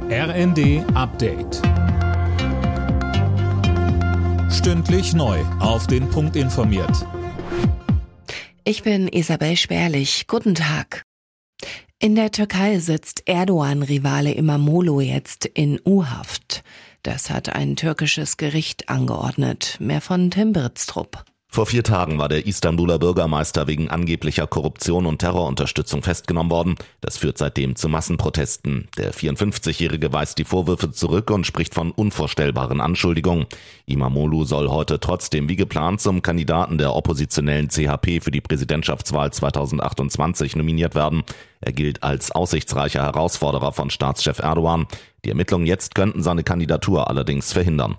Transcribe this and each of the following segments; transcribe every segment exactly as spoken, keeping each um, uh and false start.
R N D Update. Stündlich neu auf den Punkt informiert. Ich bin Isabel Sperlich. Guten Tag. In der Türkei sitzt Erdogan-Rivale Imamoglu jetzt in U-Haft. Das hat ein türkisches Gericht angeordnet. Mehr von Tim Britztrup. Vor vier Tagen war der Istanbuler Bürgermeister wegen angeblicher Korruption und Terrorunterstützung festgenommen worden. Das führt seitdem zu Massenprotesten. Der vierundfünfzigjährige weist die Vorwürfe zurück und spricht von unvorstellbaren Anschuldigungen. Imamoglu soll heute trotzdem wie geplant zum Kandidaten der oppositionellen C H P für die Präsidentschaftswahl zweitausendachtundzwanzig nominiert werden. Er gilt als aussichtsreicher Herausforderer von Staatschef Erdogan. Die Ermittlungen jetzt könnten seine Kandidatur allerdings verhindern.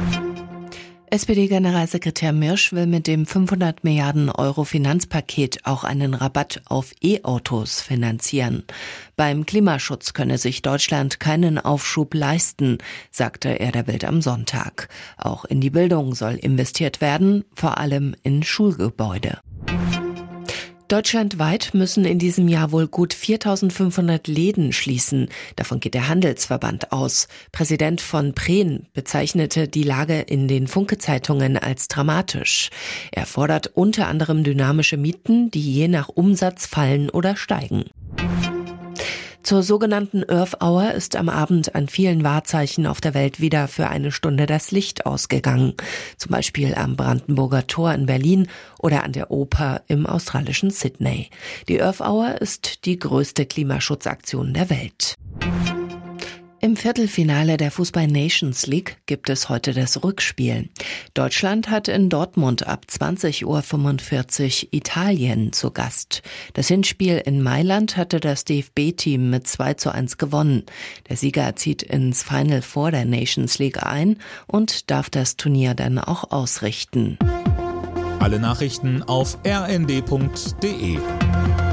S P D-Generalsekretär Mirsch will mit dem fünfhundert Milliarden Euro Finanzpaket auch einen Rabatt auf E-Autos finanzieren. Beim Klimaschutz könne sich Deutschland keinen Aufschub leisten, sagte er der Bild am Sonntag. Auch in die Bildung soll investiert werden, vor allem in Schulgebäude. Deutschlandweit müssen in diesem Jahr wohl gut viertausendfünfhundert Läden schließen. Davon geht der Handelsverband aus. Präsident von Prehn bezeichnete die Lage in den Funke-Zeitungen als dramatisch. Er fordert unter anderem dynamische Mieten, die je nach Umsatz fallen oder steigen. Zur sogenannten Earth Hour ist am Abend an vielen Wahrzeichen auf der Welt wieder für eine Stunde das Licht ausgegangen. Zum Beispiel am Brandenburger Tor in Berlin oder an der Oper im australischen Sydney. Die Earth Hour ist die größte Klimaschutzaktion der Welt. Im Viertelfinale der Fußball-Nations League gibt es heute das Rückspiel. Deutschland hat in Dortmund ab zwanzig Uhr fünfundvierzig Italien zu Gast. Das Hinspiel in Mailand hatte das D F B-Team mit zwei zu eins gewonnen. Der Sieger zieht ins Final Four der Nations League ein und darf das Turnier dann auch ausrichten. Alle Nachrichten auf r n d punkt d e.